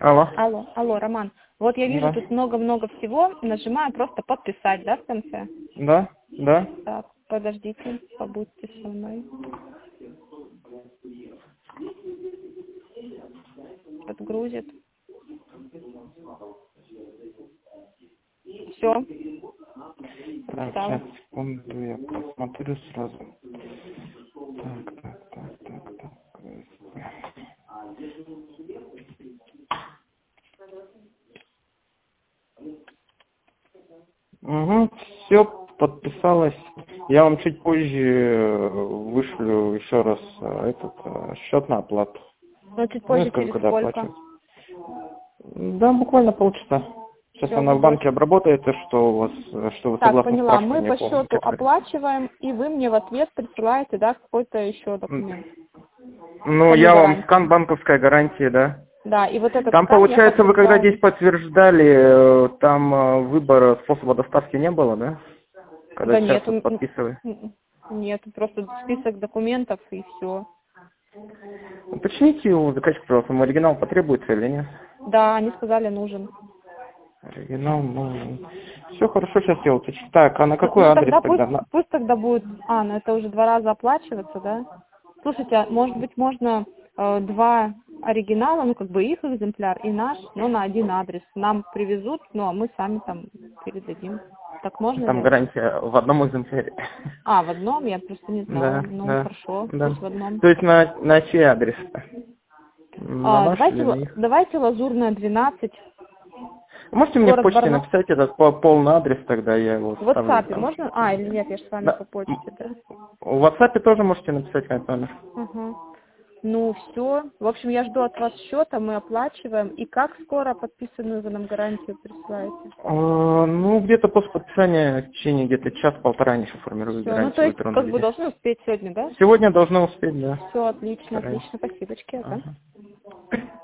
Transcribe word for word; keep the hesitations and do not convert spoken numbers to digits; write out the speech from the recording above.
Алло. Алло, алло, Роман. Вот я вижу Да. тут много-много всего. Нажимаю просто подписать, да, в конце? Да, да. Так, подождите, побудьте со мной. Подгрузит. Все. Так, сейчас, секунду, я посмотрю сразу. Так, так, так, так, так. Угу, все подписалось. Я вам чуть позже вышлю еще раз э, этот э, счет на оплату. Ну, чуть Ну, я позже, скажу, через когда сколько? оплачивать. Да, буквально полчаса. Сейчас Всё, она в буду банке обработает, и что у вас, э, что вы Так, согласны с поняла. Мы справками по по счету некоторым. оплачиваем, и вы мне в ответ присылаете, да, какой-то еще документ. Ну, Саму я вам гарантию. скан банковской гарантии, да. Да, и вот этот Там, скан я получается, вы когда подтверждаю. здесь подтверждали, э, там э, выбора способа доставки не было, да? Когда Да сейчас нет, вот м, подписывали. м, нет, просто список документов и все. Уточните у заказчика, пожалуйста, ему оригинал потребуется или нет? Да, они сказали, нужен. Оригинал, ну, все хорошо, сейчас я уточню. Так, а на Ну, какой ну, адрес тогда пусть, тогда? На- пусть тогда будет... А, ну это уже два раза оплачиваться, да? Слушайте, а может быть можно э, два оригинала, ну как бы их экземпляр и наш, но на один адрес. Нам привезут, ну а мы сами там передадим. Так можно Там делать? гарантия в одном экземпляре. А, в одном? Я просто не знала. Да, Ну, да, хорошо, да. пусть в одном. То есть на, на чей адрес? На А, ваш или давайте, на л- их? давайте Лазурная, двенадцать, Можете мне в город почте Барнаул. написать этот по- полный адрес, тогда я его В вставлю WhatsApp там. можно? А, или нет, я же с вами Да. по почте, да? В WhatsApp тоже можете написать этот номер. Угу. Ну, все. В общем, я жду от вас счета, мы оплачиваем. И как скоро подписанную вы нам гарантию присылаете? А, ну, где-то после подписания, в течение где-то час-полтора они еще формируют Все. Ну, то гарантию в есть, электронном как бы виде. должны успеть сегодня, да? Сегодня должны успеть, да. Все, отлично, Стараюсь. отлично. Спасибочки, ага. Ага.